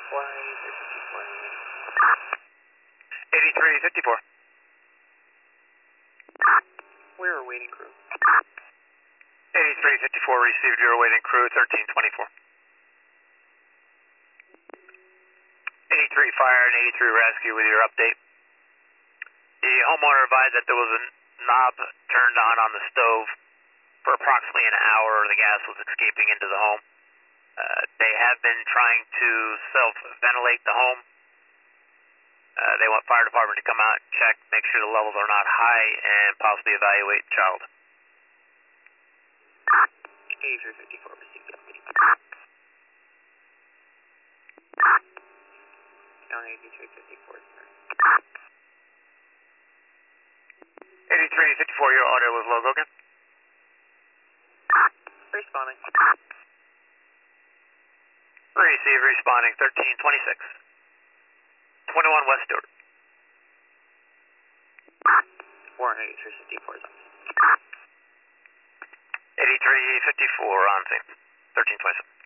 8354. We're awaiting crew. 8354 received your awaiting crew 1324. 83 fire and 83 rescue with your update. The homeowner advised that there was a knob turned on the stove for approximately an hour. The gas was escaping into the home. They have been trying to self-ventilate the home. They want fire department to come out, check, make sure the levels are not high, and possibly evaluate the child. 8354 received the update. Down 8354, sir. 8354, your audio was low. Go again. Responding. Receive, responding 1326. 21 West Stewart. Warren 8354 is on. 8354 on scene. 1327.